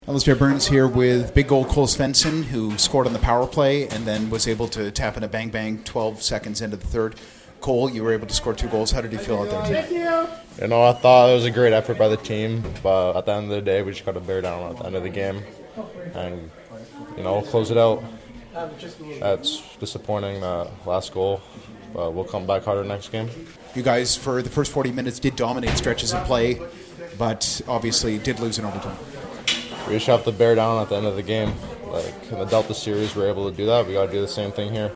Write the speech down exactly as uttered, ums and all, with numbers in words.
Alistair Burns here with big goal Cole Svensson, who scored on the power play and then was able to tap in a bang-bang twelve seconds into the third. Cole, you were able to score two goals. How did you feel out there tonight? You know, I thought it was a great effort by the team, but at the end of the day, we just got to bear down at the end of the game and, you know, close it out. That's disappointing, that last goal, but we'll come back harder next game. You guys, for the first forty minutes, did dominate stretches of play, but obviously did lose in overtime. We just have to bear down at the end of the game. Like in the Delta Series, we're able to do that. We got to do the same thing here.